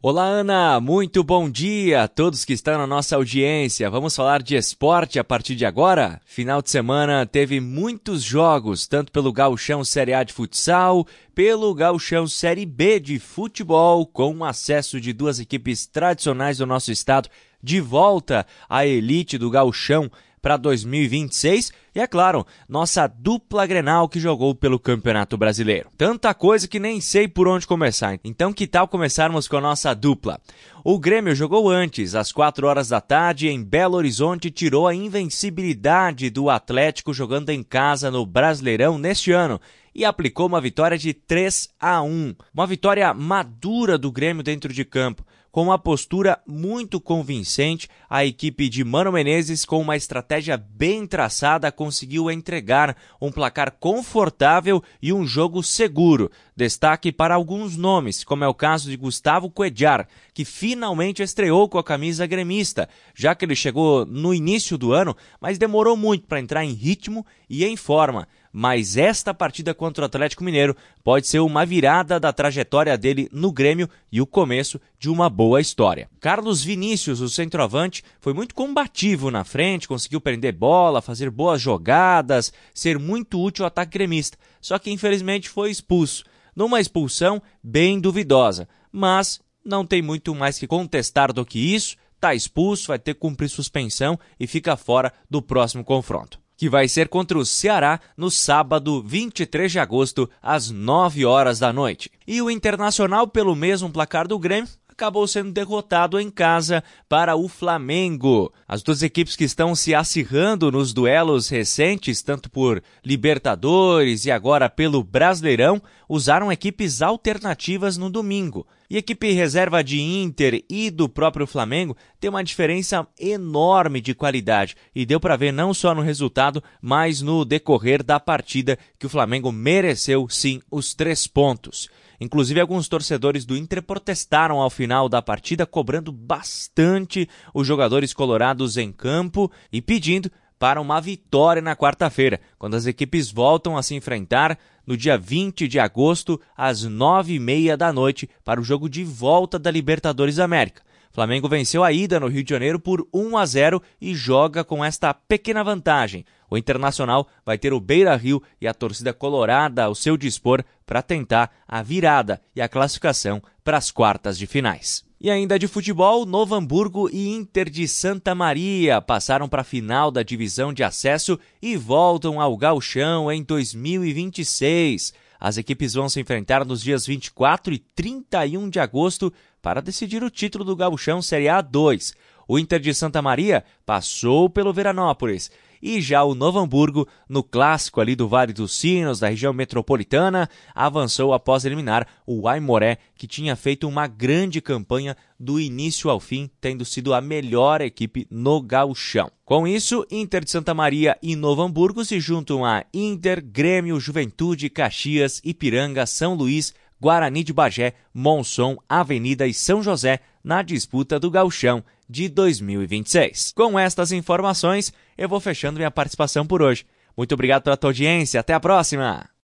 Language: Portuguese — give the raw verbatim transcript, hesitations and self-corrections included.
Olá, Ana! Muito bom dia a todos que estão na nossa audiência. Vamos falar de esporte a partir de agora? Final de semana teve muitos jogos, tanto pelo Gauchão Série A de futsal, pelo Gauchão Série B de futebol, com o acesso de duas equipes tradicionais do nosso estado de volta à elite do Gauchão para dois mil e vinte e seis e, é claro, nossa dupla Grenal que jogou pelo Campeonato Brasileiro. Tanta coisa que nem sei por onde começar, então que tal começarmos com a nossa dupla? O Grêmio jogou antes, às quatro horas da tarde, em Belo Horizonte, tirou a invencibilidade do Atlético jogando em casa no Brasileirão neste ano e aplicou uma vitória de três a um. Uma vitória madura do Grêmio dentro de campo. Com uma postura muito convincente, a equipe de Mano Menezes, com uma estratégia bem traçada, conseguiu entregar um placar confortável e um jogo seguro. Destaque para alguns nomes, como é o caso de Gustavo Cuéllar, que finalmente estreou com a camisa gremista, já que ele chegou no início do ano, mas demorou muito para entrar em ritmo e em forma. Mas esta partida contra o Atlético Mineiro pode ser uma virada da trajetória dele no Grêmio e o começo de uma boa história. Carlos Vinícius, o centroavante, foi muito combativo na frente, conseguiu prender bola, fazer boas jogadas, ser muito útil ao ataque gremista, só que infelizmente foi expulso, numa expulsão bem duvidosa, mas não tem muito mais que contestar do que isso, está expulso, vai ter que cumprir suspensão e fica fora do próximo confronto, que vai ser contra o Ceará no sábado, vinte e três de agosto, às nove horas da noite. E o Internacional, pelo mesmo placar do Grêmio, acabou sendo derrotado em casa para o Flamengo. As duas equipes que estão se acirrando nos duelos recentes, tanto por Libertadores e agora pelo Brasileirão, usaram equipes alternativas no domingo. E a equipe reserva de Inter e do próprio Flamengo tem uma diferença enorme de qualidade. E deu para ver não só no resultado, mas no decorrer da partida que o Flamengo mereceu sim os três pontos. Inclusive, alguns torcedores do Inter protestaram ao final da partida, cobrando bastante os jogadores colorados em campo e pedindo para uma vitória na quarta-feira, quando as equipes voltam a se enfrentar no dia vinte de agosto, às nove e meia da noite, para o jogo de volta da Libertadores América. Flamengo venceu a ida no Rio de Janeiro por um a zero e joga com esta pequena vantagem. O Internacional vai ter o Beira-Rio e a torcida colorada ao seu dispor para tentar a virada e a classificação para as quartas de finais. E ainda de futebol, Novo Hamburgo e Inter de Santa Maria passaram para a final da divisão de acesso e voltam ao Gauchão em dois mil e vinte e seis. As equipes vão se enfrentar nos dias vinte e quatro e trinta e um de agosto para decidir o título do Gauchão Série A dois. O Inter de Santa Maria passou pelo Veranópolis e já o Novo Hamburgo, no clássico ali do Vale dos Sinos, da região metropolitana, avançou após eliminar o Aimoré, que tinha feito uma grande campanha do início ao fim, tendo sido a melhor equipe no Gauchão. Com isso, Inter de Santa Maria e Novo Hamburgo se juntam a Inter, Grêmio, Juventude, Caxias, Ipiranga, São Luís, Guarani de Bagé, Monson, Avenida e São José na disputa do Gauchão de dois mil e vinte e seis. Com estas informações, eu vou fechando minha participação por hoje. Muito obrigado pela tua audiência, até a próxima!